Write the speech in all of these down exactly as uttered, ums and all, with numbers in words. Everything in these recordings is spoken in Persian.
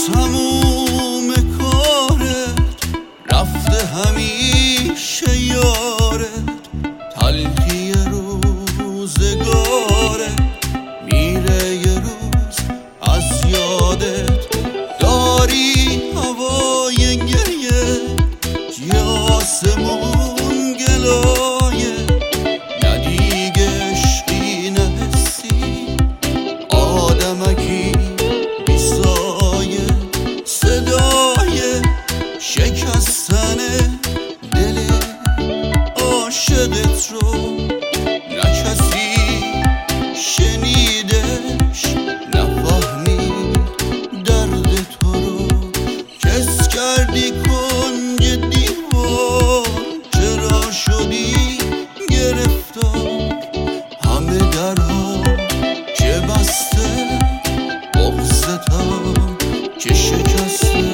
تموم کارت رفته همیشه یارت، تلخی روزگارت میره یه روز از یادت. داری هوای گریه یه آسمون گلایه، نه دیگه عشقی نه حسی، آدمکی بی سایه. صدای شکستن دل عاشقت رو نه کسی شنیدش، نفهمید درد تو رو. کس کردی کنج دیوار، چرا شدی گرفتار؟ همه درها که بسته، بغضتم که شکسته.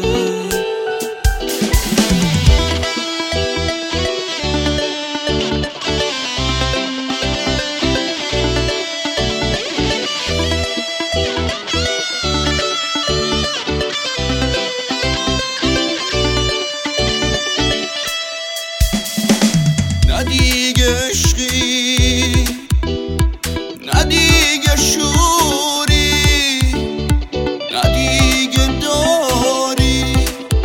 نه دیگه عشقی نه دیگه شوری، نه دیگه داری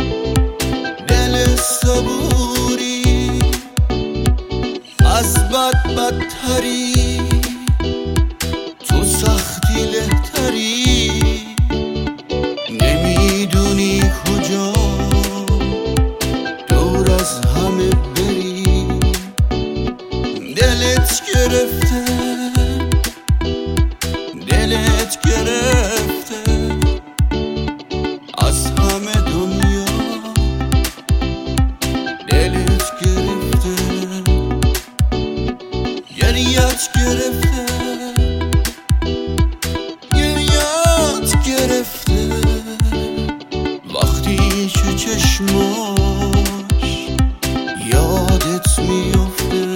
دل صبوری. از بد بدتری، تو سختی لهتری، نمیدونی کجا دور از همه بری. دلت گرفته دلت گرفته از همه دنیا، دلت گرفته گریت گرفته گریت گرفته. وقتی که چشماش یادت میفته،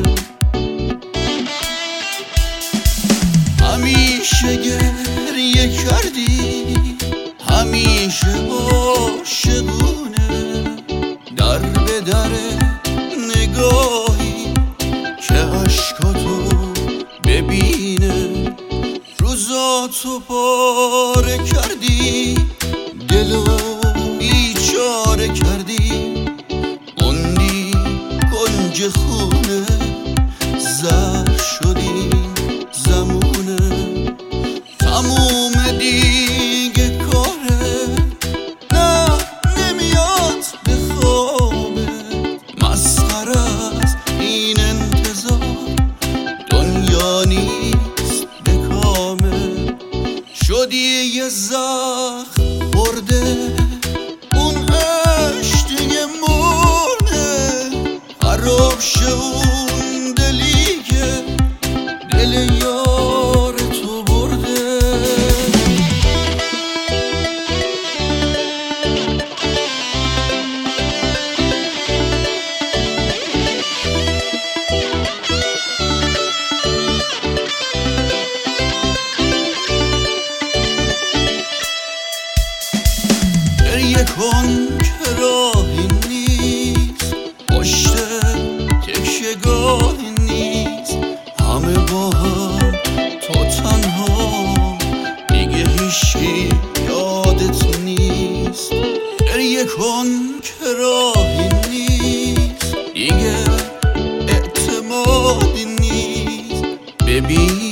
همیشه گریه کردی، همیشه عاشقونه، در به در نگاهی که عشقاتو ببینه. روزاتو پاره کردی، دلو بیچاره کردی، موندی کنج خونه، زهر شدی زمونه. تموم دیگه کاره، نه نمیاد به خوابت. مسخره از این انتظار، دنیا نیست به کامه. شدی یه زخم خورده، اون عشق دیگه مرده. خراب شه اون دلی که دل یار تو برده. گریه کن که راهی نیست، پشت تکیه‌گاهی نیست. همه با هم، تو تنها، دیگه هیچی یادت نیست. گریه کن که راهی نیست، دیگه اعتمادی نیست. ببین